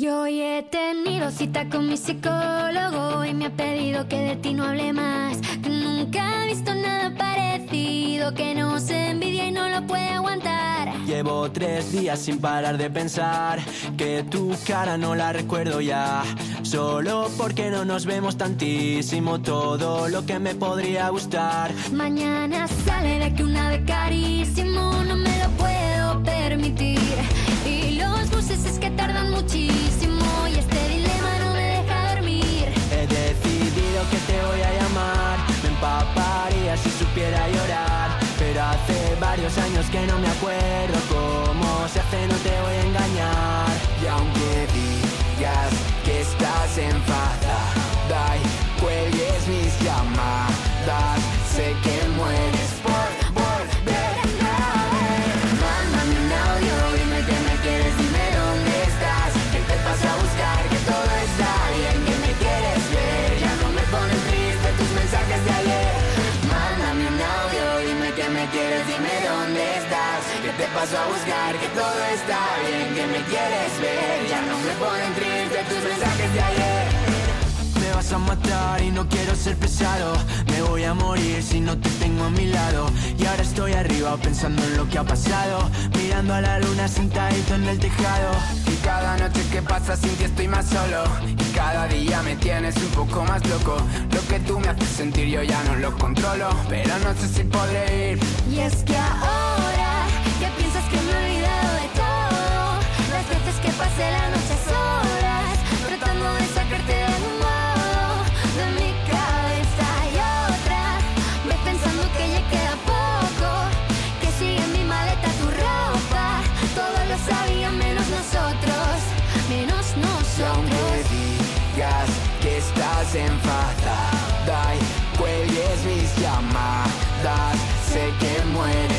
Yo hoy he tenido cita con mi psicólogo y me ha pedido que de ti no hable más. Que nunca he visto nada parecido, que no se envidia y no lo puede aguantar. Llevo 3 días sin parar de pensar que tu cara no la recuerdo ya. Solo porque no nos vemos tantísimo, todo lo que me podría gustar. Mañana sale de que una vez carísimo, no me lo puedo permitir. Y los buses es que tardan muchísimo y este dilema no me deja dormir. He decidido que te voy a llamar, me empaparía si supiera llorar. Pero hace varios años que no me acuerdo cómo se hace, no te voy a engañar. Y aunque digas que estás enfadada y cuelgues mis llamadas, sé que mueres por volverme a ver. Mándame un audio, dime que me quieres, dime dónde estás. Que te paso a buscar, que todo está bien, que me quieres ver. Ya no me ponen triste tus mensajes de ayer. Mándame un audio, dime que me quieres, dime dónde estás. Que te paso a buscar, que todo está bien, que me quieres ver. Ya no me ponen triste tus mensajes de ayer. Me vas a matar y no quiero ser pesado. Me voy a morir si no te tengo a mi lado. Y ahora estoy arriba pensando en lo que ha pasado, mirando a la luna sentadito en el tejado. Y cada noche que pasa sin ti estoy más solo. Y cada día me tienes un poco más loco. Lo que tú me haces sentir yo ya no lo controlo, pero no sé si podré ir. Y es que ahora que piensas que me he olvidado de todo, las veces que pasé la noche a solas, tratando de sacarte de algún modo de mi cabeza. Y otra vez pensando que ya queda poco, que sigue en mi maleta tu ropa. Todos lo sabían menos nosotros, menos Y aunque nosotros. digas que estás enfadada y cuelgues mis llamadas, sé que mueres